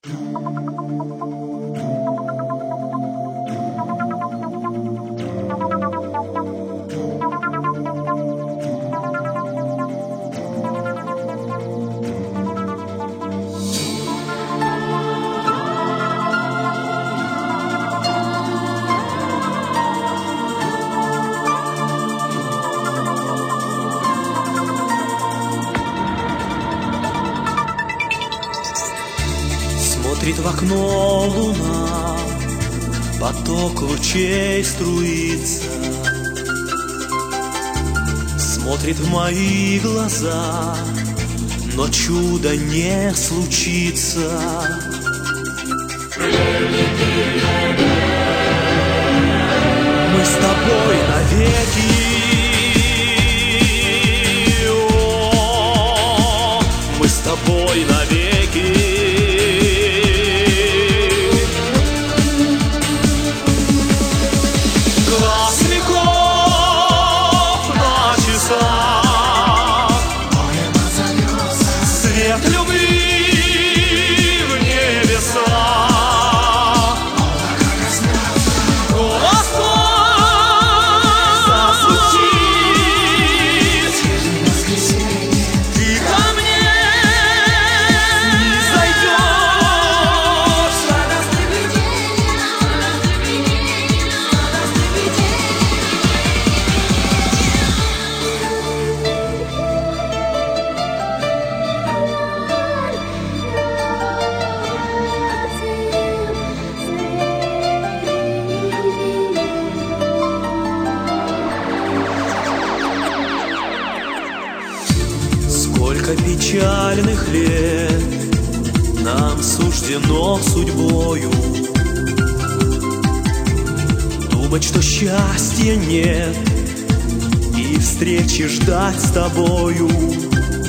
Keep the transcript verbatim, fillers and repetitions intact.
Смотрит в окно луна, поток лучей струится, смотрит в мои глаза, но чудо не случится. Мы с тобой навеки, о, мы с тобой навеки. Свет любви в небеса, голоса зазвучит, ты ко мне зайдешь. Сколько печальных лет нам суждено судьбою думать, что счастья нет, и встречи ждать с тобою.